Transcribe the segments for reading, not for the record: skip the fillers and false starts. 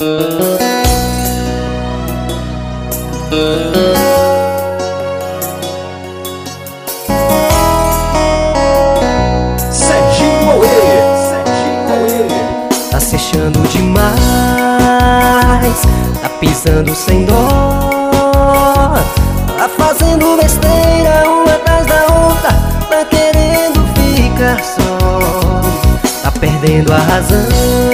Tá se achando demais, tá pisando sem dó, tá fazendo besteira uma atrás da outra, tá querendo ficar só, tá perdendo a razão,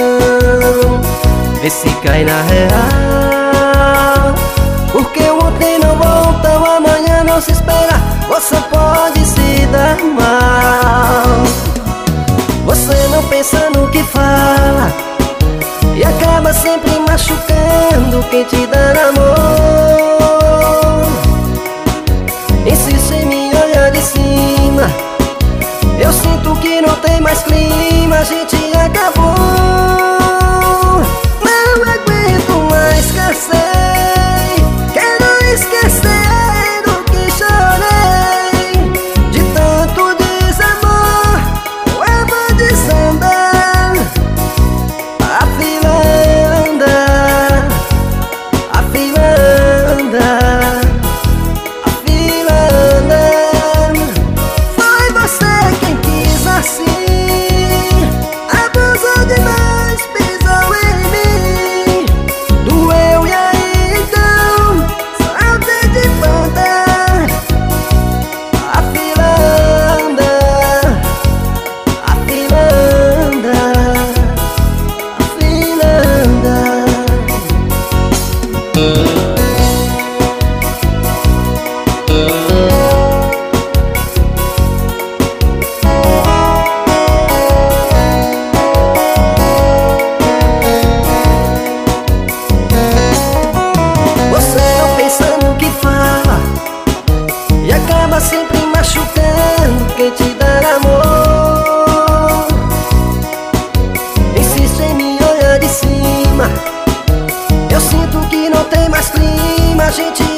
vê se cai na real, porque o ontem não volta, o amanhã não se espera, você pode se dar mal. Você não pensa no que fala e acaba sempre machucando quem te dá amor. Insiste em me olhar de cima, eu sinto que não tem mais clima, a gente acabou. Não aguento mais, cansei, quero esquecer do que chorei, de tanto desamor, o amor desandar, a fila anda, a fila anda, a fila anda. Foi você quem quis assim, abusou demais, pisou em mim, doeu e aí então saltei de banda. A fila anda, a fila anda, a fila anda. Você não pensa no que fala e acaba sempre machucando quem te dá amor. Insiste em me olhar de cima, eu sinto que não tem mais clima, a gente